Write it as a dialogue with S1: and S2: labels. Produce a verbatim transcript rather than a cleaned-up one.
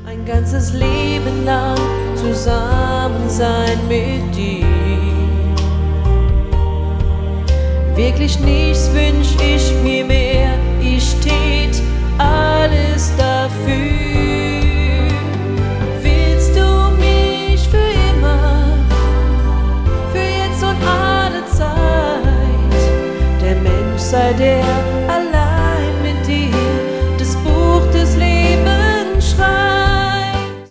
S1: ein ganzes Leben lang zusammen sein mit dir. Wirklich nichts wünsch ich mir mehr, ich tät alles dafür. Willst du mich für immer, für jetzt und alle Zeit, der Mensch sei der